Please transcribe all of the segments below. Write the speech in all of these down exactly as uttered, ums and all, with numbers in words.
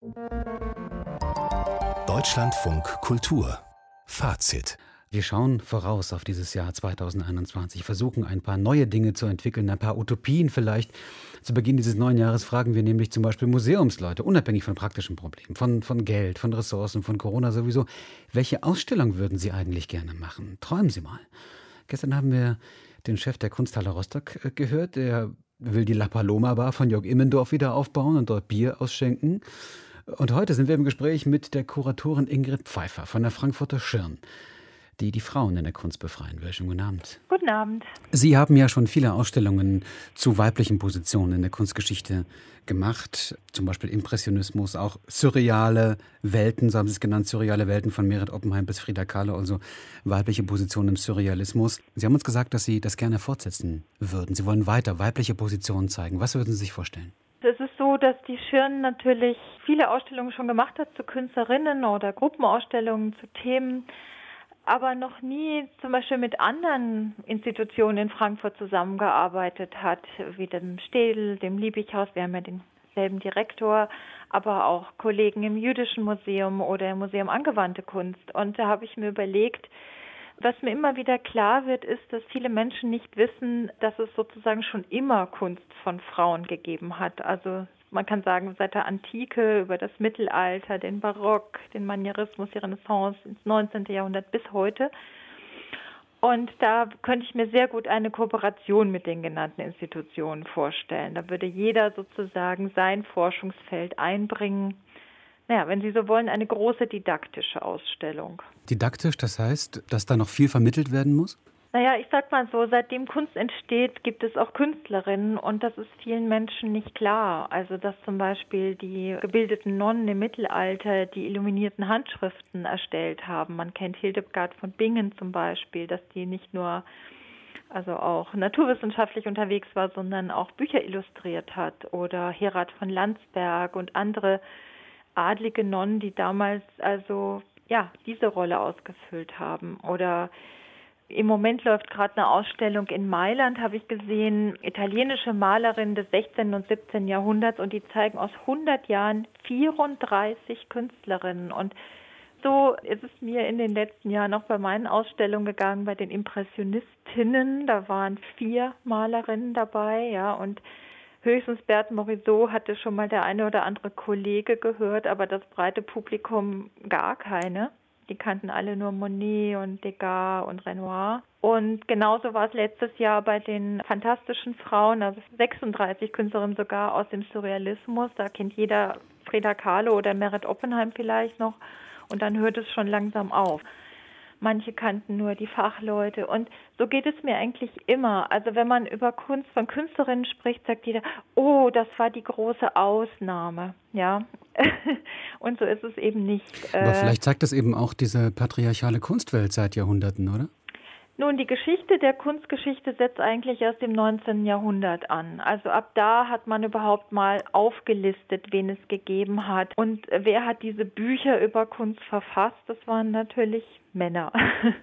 Deutschlandfunk Kultur Fazit. Wir schauen voraus auf dieses Jahr zweitausendeinundzwanzig, versuchen ein paar neue Dinge zu entwickeln, ein paar Utopien vielleicht. Zu Beginn dieses neuen Jahres fragen wir nämlich zum Beispiel Museumsleute, unabhängig von praktischen Problemen, von, von Geld, von Ressourcen, von Corona sowieso, welche Ausstellung würden Sie eigentlich gerne machen? Träumen Sie mal. Gestern haben wir den Chef der Kunsthalle Rostock äh, gehört, der will die La Paloma Bar von Jörg Immendorf wieder aufbauen und dort Bier ausschenken. Und heute sind wir im Gespräch mit der Kuratorin Ingrid Pfeiffer von der Frankfurter Schirn, die die Frauen in der Kunst befreien will. Schönen guten Abend. Guten Abend. Sie haben ja schon viele Ausstellungen zu weiblichen Positionen in der Kunstgeschichte gemacht, zum Beispiel Impressionismus, auch surreale Welten, so haben Sie es genannt, surreale Welten von Meret Oppenheim bis Frida Kahlo, also weibliche Positionen im Surrealismus. Sie haben uns gesagt, dass Sie das gerne fortsetzen würden. Sie wollen weiter weibliche Positionen zeigen. Was würden Sie sich vorstellen? Es ist so, dass die Schirn natürlich viele Ausstellungen schon gemacht hat zu Künstlerinnen oder Gruppenausstellungen zu Themen, aber noch nie zum Beispiel mit anderen Institutionen in Frankfurt zusammengearbeitet hat, wie dem Städel, dem Liebighaus. Wir haben ja denselben Direktor, aber auch Kollegen im Jüdischen Museum oder im Museum Angewandte Kunst. Und da habe ich mir überlegt, was mir immer wieder klar wird, ist, dass viele Menschen nicht wissen, dass es sozusagen schon immer Kunst von Frauen gegeben hat. Also man kann sagen, seit der Antike über das Mittelalter, den Barock, den Manierismus, die Renaissance ins neunzehnten. Jahrhundert bis heute. Und da könnte ich mir sehr gut eine Kooperation mit den genannten Institutionen vorstellen. Da würde jeder sozusagen sein Forschungsfeld einbringen. Naja, wenn Sie so wollen, eine große didaktische Ausstellung. Didaktisch, das heißt, dass da noch viel vermittelt werden muss? Naja, ich sag mal so, seitdem Kunst entsteht, gibt es auch Künstlerinnen und das ist vielen Menschen nicht klar. Also, dass zum Beispiel die gebildeten Nonnen im Mittelalter die illuminierten Handschriften erstellt haben. Man kennt Hildegard von Bingen zum Beispiel, dass die nicht nur also auch naturwissenschaftlich unterwegs war, sondern auch Bücher illustriert hat. Oder Herat von Landsberg und andere adlige Nonnen, die damals also ja diese Rolle ausgefüllt haben. Oder im Moment läuft gerade eine Ausstellung in Mailand, habe ich gesehen, italienische Malerinnen des sechzehnten und siebzehnten. Jahrhunderts und die zeigen aus hundert Jahren vierunddreißig Künstlerinnen. Und so ist es mir in den letzten Jahren auch bei meinen Ausstellungen gegangen, bei den Impressionistinnen. Da waren vier Malerinnen dabei, ja, und höchstens Berthe Morisot hatte schon mal der eine oder andere Kollege gehört, aber das breite Publikum gar keine. Die kannten alle nur Monet und Degas und Renoir. Und genauso war es letztes Jahr bei den fantastischen Frauen, also sechsunddreißig Künstlerinnen sogar aus dem Surrealismus. Da kennt jeder Frida Kahlo oder Meret Oppenheim vielleicht noch. Und dann hört es schon langsam auf. Manche kannten nur die Fachleute. Und so geht es mir eigentlich immer. Also wenn man über Kunst von Künstlerinnen spricht, sagt jeder, oh, das war die große Ausnahme. Ja, und so ist es eben nicht. Aber vielleicht zeigt das eben auch diese patriarchale Kunstwelt seit Jahrhunderten, oder? Nun, die Geschichte der Kunstgeschichte setzt eigentlich erst im neunzehnten. Jahrhundert an. Also ab da hat man überhaupt mal aufgelistet, wen es gegeben hat. Und wer hat diese Bücher über Kunst verfasst? Das waren natürlich Männer.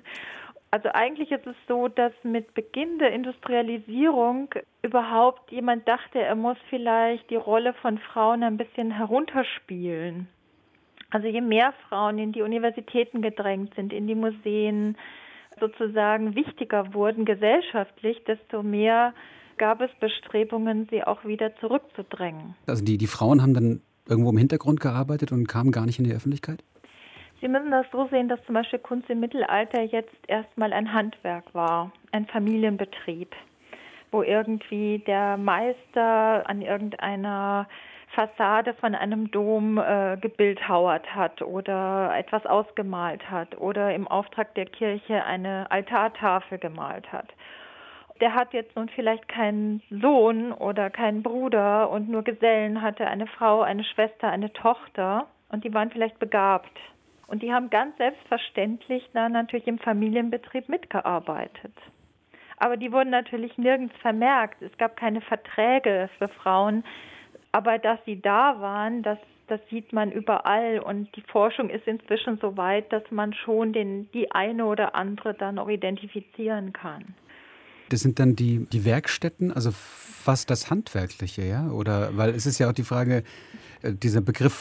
Also eigentlich ist es so, dass mit Beginn der Industrialisierung überhaupt jemand dachte, er muss vielleicht die Rolle von Frauen ein bisschen herunterspielen. Also je mehr Frauen in die Universitäten gedrängt sind, in die Museen, sozusagen wichtiger wurden gesellschaftlich, desto mehr gab es Bestrebungen, sie auch wieder zurückzudrängen. Also die, die Frauen haben dann irgendwo im Hintergrund gearbeitet und kamen gar nicht in die Öffentlichkeit? Sie müssen das so sehen, dass zum Beispiel Kunst im Mittelalter jetzt erstmal ein Handwerk war, ein Familienbetrieb, wo irgendwie der Meister an irgendeiner Fassade von einem Dom äh, gebildhauert hat oder etwas ausgemalt hat oder im Auftrag der Kirche eine Altartafel gemalt hat. Der hat jetzt nun vielleicht keinen Sohn oder keinen Bruder und nur Gesellen, hatte eine Frau, eine Schwester, eine Tochter und die waren vielleicht begabt. Und die haben ganz selbstverständlich da natürlich im Familienbetrieb mitgearbeitet. Aber die wurden natürlich nirgends vermerkt. Es gab keine Verträge für Frauen. Aber dass sie da waren, das, das sieht man überall. Und die Forschung ist inzwischen so weit, dass man schon den, die eine oder andere dann auch identifizieren kann. Das sind dann die, die Werkstätten, also fast das Handwerkliche, ja? Oder, weil es ist ja auch die Frage, dieser Begriff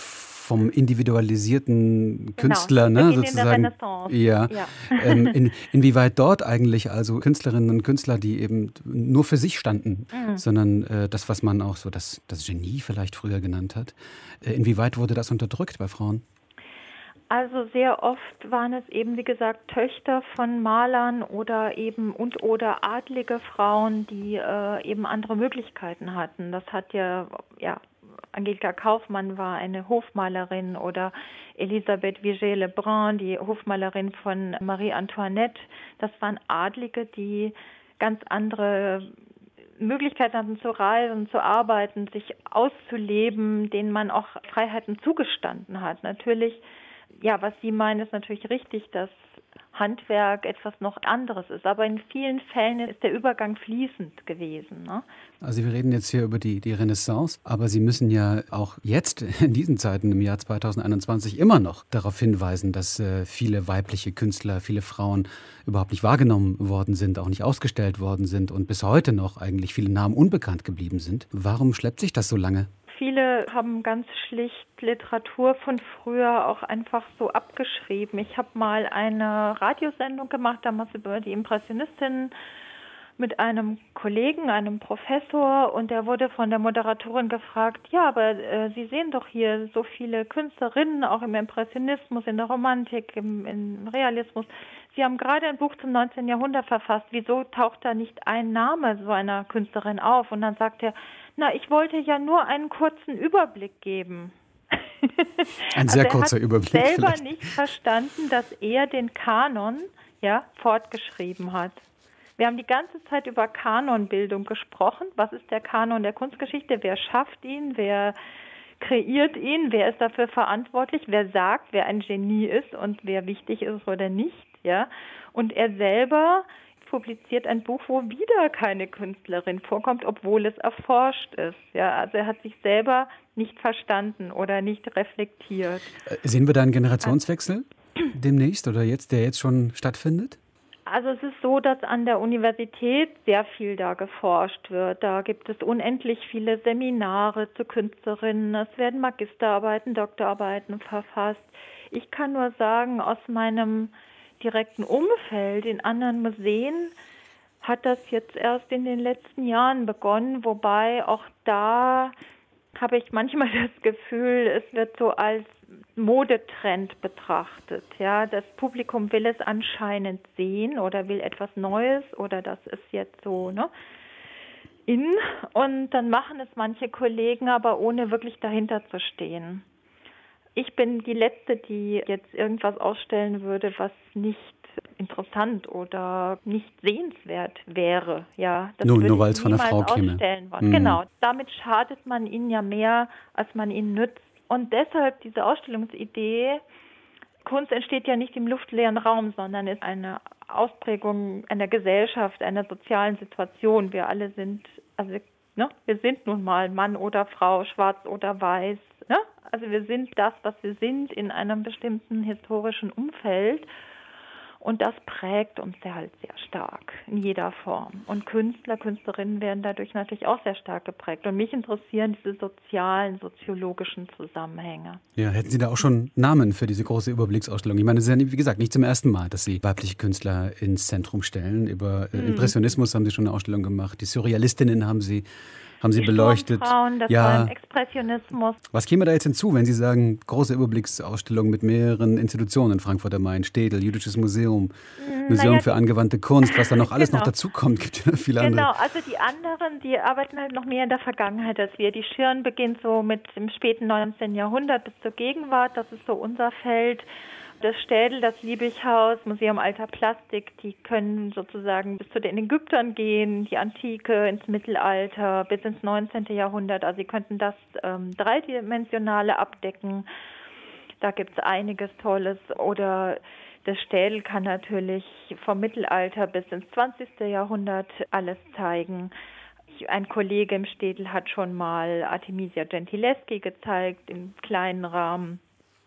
vom individualisierten Künstler, genau, ne, sozusagen. In der Renaissance. Ja. ja. Ähm, in, inwieweit dort eigentlich also Künstlerinnen und Künstler, die eben nur für sich standen, mhm. sondern äh, das, was man auch so das, das Genie vielleicht früher genannt hat, äh, inwieweit wurde das unterdrückt bei Frauen? Also sehr oft waren es eben, wie gesagt, Töchter von Malern oder eben und oder adlige Frauen, die äh, eben andere Möglichkeiten hatten. Das hat ja, ja, Angelika Kaufmann war eine Hofmalerin oder Elisabeth Vigée-Lebrun, die Hofmalerin von Marie Antoinette. Das waren Adlige, die ganz andere Möglichkeiten hatten zu reisen, zu arbeiten, sich auszuleben, denen man auch Freiheiten zugestanden hat. Natürlich, ja, was Sie meinen, ist natürlich richtig, dass Handwerk etwas noch anderes ist. Aber in vielen Fällen ist der Übergang fließend gewesen. Ne? Also wir reden jetzt hier über die, die Renaissance, aber Sie müssen ja auch jetzt in diesen Zeiten im Jahr zweitausendeinundzwanzig immer noch darauf hinweisen, dass äh, viele weibliche Künstler, viele Frauen überhaupt nicht wahrgenommen worden sind, auch nicht ausgestellt worden sind und bis heute noch eigentlich viele Namen unbekannt geblieben sind. Warum schleppt sich das so lange? Viele haben ganz schlicht Literatur von früher auch einfach so abgeschrieben. Ich habe mal eine Radiosendung gemacht, damals über die Impressionistinnen mit einem Kollegen, einem Professor, und der wurde von der Moderatorin gefragt, ja, aber äh, Sie sehen doch hier so viele Künstlerinnen, auch im Impressionismus, in der Romantik, im, im Realismus. Sie haben gerade ein Buch zum neunzehnten Jahrhundert verfasst. Wieso taucht da nicht ein Name so einer Künstlerin auf? Und dann sagt er, na, ich wollte ja nur einen kurzen Überblick geben. Ein sehr also kurzer Überblick. Er hat selber vielleicht. nicht verstanden, dass er den Kanon ja, fortgeschrieben hat. Wir haben die ganze Zeit über Kanonbildung gesprochen. Was ist der Kanon der Kunstgeschichte? Wer schafft ihn? Wer kreiert ihn? Wer ist dafür verantwortlich? Wer sagt, wer ein Genie ist und wer wichtig ist oder nicht? Ja? Und er selber publiziert ein Buch, wo wieder keine Künstlerin vorkommt, obwohl es erforscht ist. Ja, also er hat sich selber nicht verstanden oder nicht reflektiert. Sehen wir da einen Generationswechsel demnächst oder jetzt, der jetzt schon stattfindet? Also es ist so, dass an der Universität sehr viel da geforscht wird. Da gibt es unendlich viele Seminare zu Künstlerinnen. Es werden Magisterarbeiten, Doktorarbeiten verfasst. Ich kann nur sagen, aus meinem direkten Umfeld in anderen Museen hat das jetzt erst in den letzten Jahren begonnen, wobei auch da habe ich manchmal das Gefühl, es wird so als Modetrend betrachtet. Ja, das Publikum will es anscheinend sehen oder will etwas Neues oder das ist jetzt so, ne, in. Und dann machen es manche Kollegen, aber ohne wirklich dahinter zu stehen. Ich bin die Letzte, die jetzt irgendwas ausstellen würde, was nicht interessant oder nicht sehenswert wäre. Ja, das nur würde nur weil ich es von einer Frau käme. Ausstellen wollen. Mhm. Genau, damit schadet man ihnen ja mehr, als man ihnen nützt. Und deshalb diese Ausstellungsidee, Kunst entsteht ja nicht im luftleeren Raum, sondern ist eine Ausprägung einer Gesellschaft, einer sozialen Situation. Wir alle sind, also ne, wir sind nun mal Mann oder Frau, schwarz oder weiß. Ne? Also wir sind das, was wir sind in einem bestimmten historischen Umfeld. Und das prägt uns ja halt sehr stark in jeder Form. Und Künstler, Künstlerinnen werden dadurch natürlich auch sehr stark geprägt. Und mich interessieren diese sozialen, soziologischen Zusammenhänge. Ja, hätten Sie da auch schon Namen für diese große Überblicksausstellung? Ich meine, es ist ja, wie gesagt, nicht zum ersten Mal, dass Sie weibliche Künstler ins Zentrum stellen. Über äh, Impressionismus haben Sie schon eine Ausstellung gemacht. Die Surrealistinnen haben Sie haben Sie die beleuchtet. Frauen, das ja. war im Expressionismus. Was käme da jetzt hinzu, wenn Sie sagen, große Überblicksausstellung mit mehreren Institutionen, Frankfurt am Main, Städel, Jüdisches Museum, Museum naja, für angewandte Kunst, was da noch alles genau. noch dazukommt, gibt ja viele andere. Genau, also die anderen, die arbeiten halt noch mehr in der Vergangenheit als wir. Die Schirn beginnt so mit dem späten neunzehnten Jahrhundert bis zur Gegenwart, das ist so unser Feld. Das Städel, das Liebighaus, Museum Alter Plastik, die können sozusagen bis zu den Ägyptern gehen, die Antike, ins Mittelalter, bis ins neunzehnten Jahrhundert. Also sie könnten das ähm, Dreidimensionale abdecken. Da gibt es einiges Tolles. Oder das Städel kann natürlich vom Mittelalter bis ins zwanzigsten Jahrhundert alles zeigen. Ein Kollege im Städel hat schon mal Artemisia Gentileschi gezeigt, im kleinen Rahmen.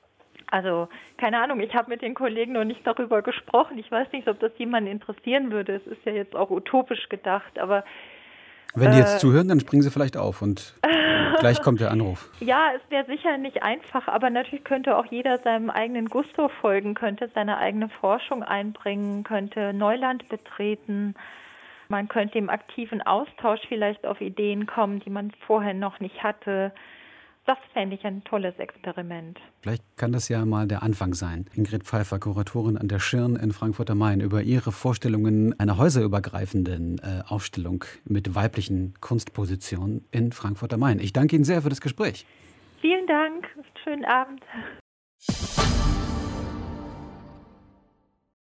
Also, keine Ahnung, ich habe mit den Kollegen noch nicht darüber gesprochen. Ich weiß nicht, ob das jemanden interessieren würde. Es ist ja jetzt auch utopisch gedacht, aber Wenn die jetzt Äh, zuhören, dann springen sie vielleicht auf und gleich kommt der Anruf. Ja, es wäre sicher nicht einfach, aber natürlich könnte auch jeder seinem eigenen Gusto folgen, könnte seine eigene Forschung einbringen, könnte Neuland betreten. Man könnte im aktiven Austausch vielleicht auf Ideen kommen, die man vorher noch nicht hatte. Das fände ich ein tolles Experiment. Vielleicht kann das ja mal der Anfang sein. Ingrid Pfeiffer, Kuratorin an der Schirn in Frankfurt am Main, über Ihre Vorstellungen einer häuserübergreifenden äh, Aufstellung mit weiblichen Kunstpositionen in Frankfurt am Main. Ich danke Ihnen sehr für das Gespräch. Vielen Dank, schönen Abend.